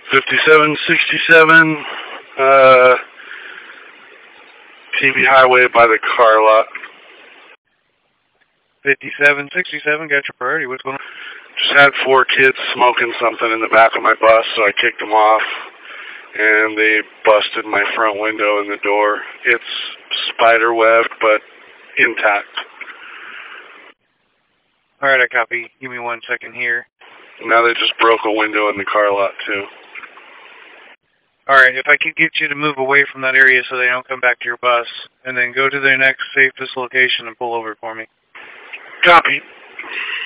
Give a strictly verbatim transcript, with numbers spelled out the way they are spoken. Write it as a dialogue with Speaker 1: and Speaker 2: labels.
Speaker 1: fifty-seven sixty-seven, uh, T V Highway by the car lot.
Speaker 2: fifty-seven sixty-seven, got your priority. What's going on?
Speaker 1: Just had four kids smoking something in the back of my bus, so I kicked them off, and they busted my front window and the door. It's spider webbed, but intact.
Speaker 2: All right, I copy. Give me one second here.
Speaker 1: Now they just broke a window in the car lot, too.
Speaker 2: All right, if I could get you to move away from that area so they don't come back to your bus, and then go to their next safest location and pull over for me.
Speaker 1: Copy.